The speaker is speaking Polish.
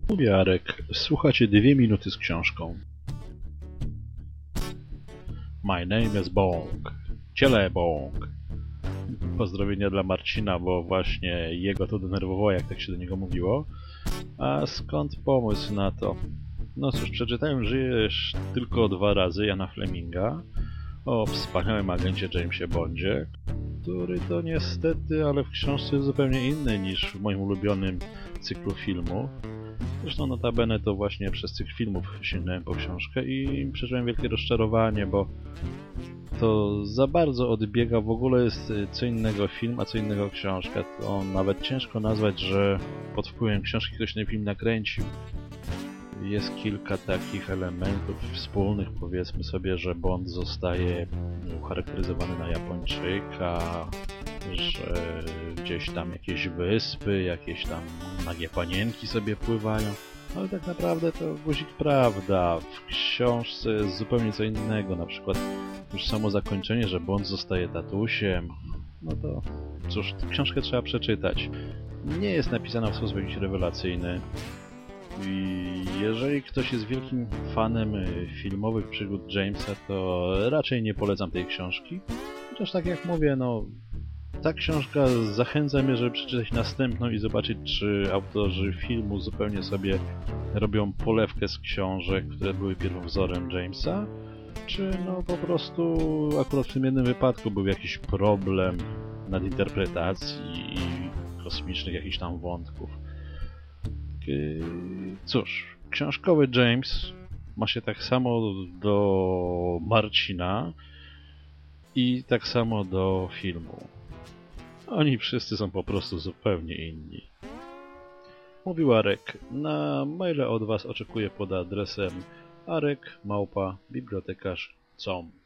Mówię Arek, słuchacie 2 minuty z książką. My name is Bong. Ciele Bong. Pozdrowienia dla Marcina, bo właśnie jego to denerwowało, jak tak się do niego mówiło. A skąd pomysł na to? No cóż, przeczytałem Żyjesz tylko 2 razy Jana Fleminga o wspaniałym agencie Jamesie Bondzie, który to niestety, ale w książce jest zupełnie inny niż w moim ulubionym cyklu filmów. Zresztą notabene to właśnie przez cykl filmów sięgnąłem po książkę i przeżyłem wielkie rozczarowanie, bo to za bardzo odbiega, w ogóle jest co innego film, a co innego książka. To nawet ciężko nazwać, że pod wpływem książki ktoś ten film nakręcił. Jest kilka takich elementów wspólnych, powiedzmy sobie, że Bond zostaje ucharakteryzowany na Japończyka, że gdzieś tam jakieś wyspy, jakieś tam nagie panienki sobie pływają, ale tak naprawdę to guzik prawda. W książce jest zupełnie co innego, na przykład już samo zakończenie, że Bond zostaje tatusiem, no to cóż, tę książkę trzeba przeczytać. Nie jest napisana w sposób jakiś rewelacyjny. I jeżeli ktoś jest wielkim fanem filmowych przygód Jamesa, to raczej nie polecam tej książki. Chociaż tak jak mówię, no ta książka zachęca mnie, żeby przeczytać następną i zobaczyć, czy autorzy filmu zupełnie sobie robią polewkę z książek, które były pierwowzorem Jamesa, czy no po prostu akurat w tym jednym wypadku był jakiś problem nadinterpretacji i kosmicznych jakichś tam wątków. Cóż, książkowy James ma się tak samo do Marcina i tak samo do filmu. Oni wszyscy są po prostu zupełnie inni. Mówił Arek. Na maile od Was oczekuję pod adresem arek@bibliotekarz.com.